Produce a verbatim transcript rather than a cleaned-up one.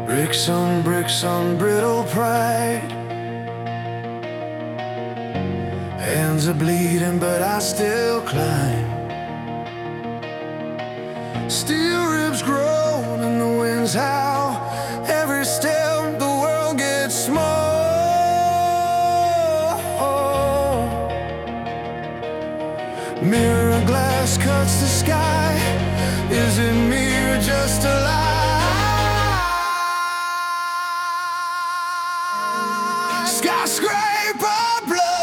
Bricks on bricks on brittle pride. Hands are bleeding but I still climb. Steel ribs groan and the winds howl. Every step the world gets small. Mirror glass cuts the sky. Is it me or just a lie? Skyscraper blood.